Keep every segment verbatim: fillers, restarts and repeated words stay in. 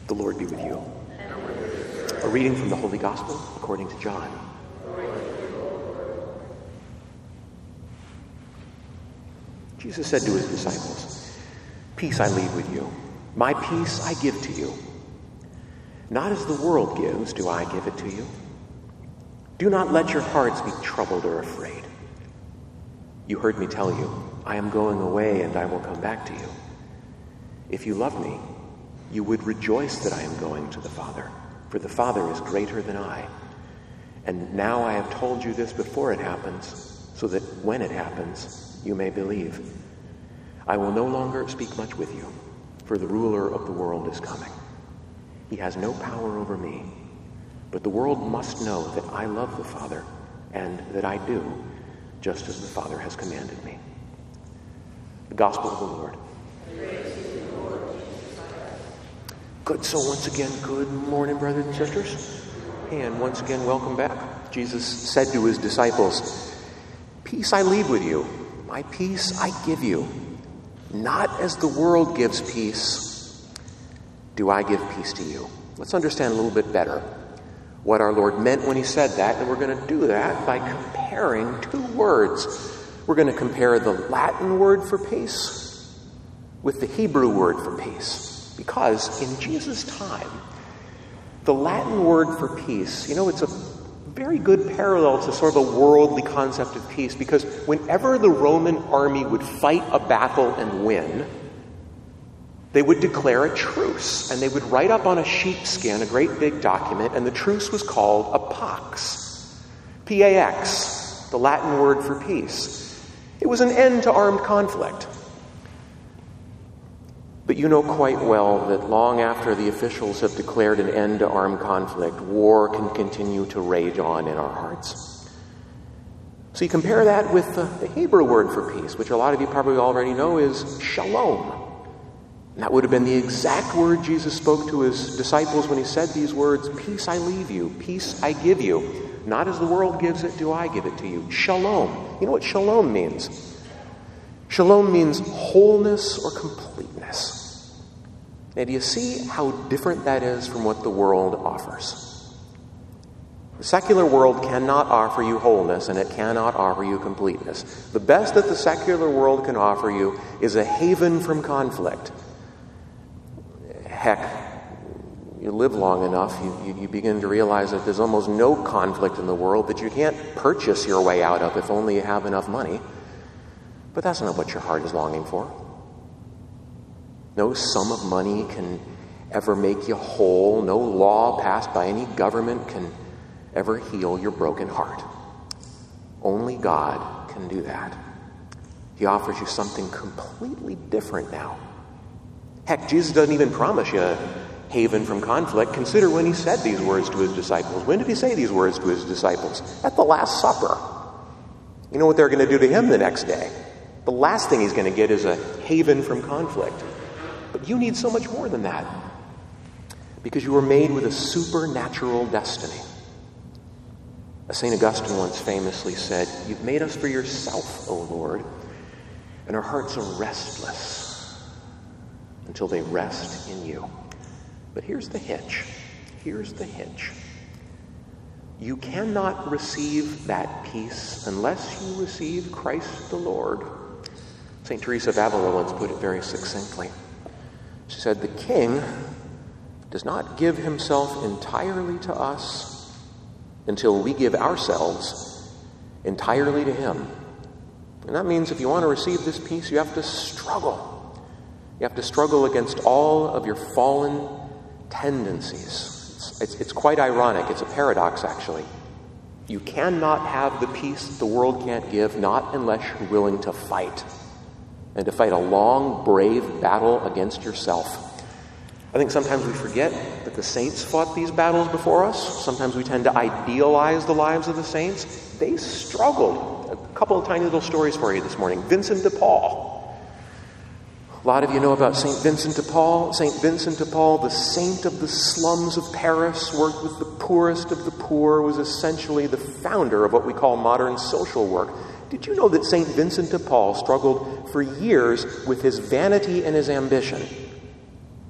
The Lord be with you. A reading from the Holy Gospel according to John. Jesus said to his disciples, "Peace I leave with you. My peace I give to you. Not as the world gives do I give it to you. Do not let your hearts be troubled or afraid. You heard me tell you, I am going away and I will come back to you. If you love me, you would rejoice that I am going to the Father, for the Father is greater than I. And now I have told you this before it happens, so that when it happens, you may believe. I will no longer speak much with you, for the ruler of the world is coming. He has no power over me, but the world must know that I love the Father, and that I do, just as the Father has commanded me." The Gospel of the Lord. Good. So once again, good morning, brothers and sisters. And once again, welcome back. Jesus said to his disciples, "Peace I leave with you. My peace I give you. Not as the world gives peace, do I give peace to you." Let's understand a little bit better what our Lord meant when he said that. And we're going to do that by comparing two words. We're going to compare the Latin word for peace with the Hebrew word for peace. Because in Jesus' time, the Latin word for peace, you know, it's a very good parallel to sort of a worldly concept of peace, because whenever the Roman army would fight a battle and win, they would declare a truce, and they would write up on a sheepskin a great big document, and the truce was called a pax. P A X, the Latin word for peace. It was an end to armed conflict. But you know quite well that long after the officials have declared an end to armed conflict, war can continue to rage on in our hearts. So you compare that with the, the Hebrew word for peace, which a lot of you probably already know is shalom. And that would have been the exact word Jesus spoke to his disciples when he said these words, "Peace I leave you, peace I give you. Not as the world gives it, do I give it to you." Shalom. You know what shalom means? Shalom means wholeness or completeness. Now, do you see how different that is from what the world offers? The secular world cannot offer you wholeness, and it cannot offer you completeness. The best that the secular world can offer you is a haven from conflict. Heck, you live long enough, you, you, you begin to realize that there's almost no conflict in the world that you can't purchase your way out of if only you have enough money. But that's not what your heart is longing for. No sum of money can ever make you whole. No law passed by any government can ever heal your broken heart. Only God can do that. He offers you something completely different now. Heck, Jesus doesn't even promise you a haven from conflict. Consider when he said these words to his disciples. When did he say these words to his disciples? At the Last Supper. You know what they're going to do to him the next day? The last thing he's going to get is a haven from conflict. But you need so much more than that, because you were made with a supernatural destiny. As Saint Augustine once famously said, "You've made us for yourself, O Lord, and our hearts are restless until they rest in you." But here's the hitch. Here's the hitch. You cannot receive that peace unless you receive Christ the Lord. Saint Teresa of Avila once put it very succinctly. She said, "The King does not give himself entirely to us until we give ourselves entirely to him." And that means if you want to receive this peace, you have to struggle. You have to struggle against all of your fallen tendencies. It's, it's, it's quite ironic. It's a paradox, actually. You cannot have the peace that the world can't give, not unless you're willing to fight. And to fight a long, brave battle against yourself. I think sometimes we forget that the saints fought these battles before us. Sometimes we tend to idealize the lives of the saints. They struggled. A couple of tiny little stories for you this morning. Vincent de Paul. A lot of you know about Saint Vincent de Paul. Saint Vincent de Paul, the saint of the slums of Paris, worked with the poorest of the poor, was essentially the founder of what we call modern social work. Did you know that Saint Vincent de Paul struggled for years with his vanity and his ambition?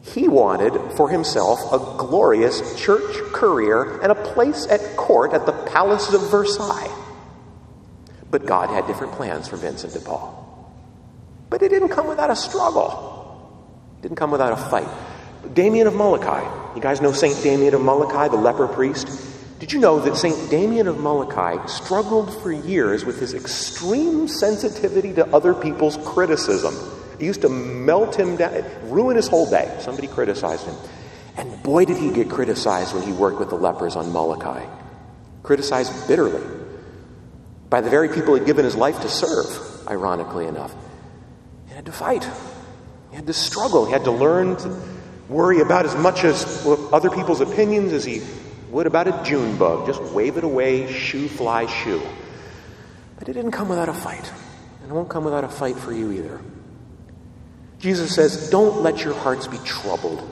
He wanted for himself a glorious church career and a place at court at the palace of Versailles. But God had different plans for Vincent de Paul. But it didn't come without a struggle. It didn't come without a fight. Damien of Molokai. You guys know Saint Damien of Molokai, the leper priest? Did you know that Saint Damien of Molokai struggled for years with his extreme sensitivity to other people's criticism? It used to melt him down, ruin his whole day. Somebody criticized him. And boy, did he get criticized when he worked with the lepers on Molokai. Criticized bitterly by the very people he'd given his life to serve, ironically enough. He had to fight. He had to struggle. He had to learn to worry about as much as other people's opinions as he would about a June bug. Just wave it away, shoo, fly, shoo. But it didn't come without a fight. And it won't come without a fight for you either. Jesus says, don't let your hearts be troubled.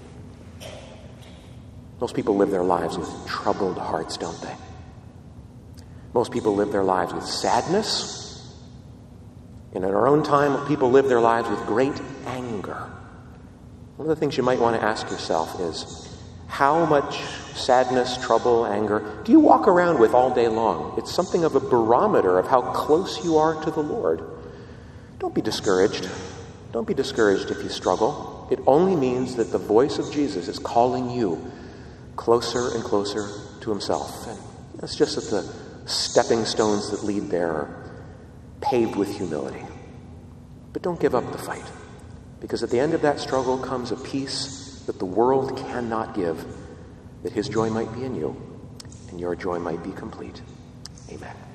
Most people live their lives with troubled hearts, don't they? Most people live their lives with sadness. And in our own time, people live their lives with great anger. One of the things you might want to ask yourself is, how much sadness, trouble, anger do you walk around with all day long? It's something of a barometer of how close you are to the Lord. Don't be discouraged. Don't be discouraged if you struggle. It only means that the voice of Jesus is calling you closer and closer to himself. And it's just that the stepping stones that lead there are paved with humility. But don't give up the fight, because at the end of that struggle comes a peace that the world cannot give, that his joy might be in you and your joy might be complete. Amen.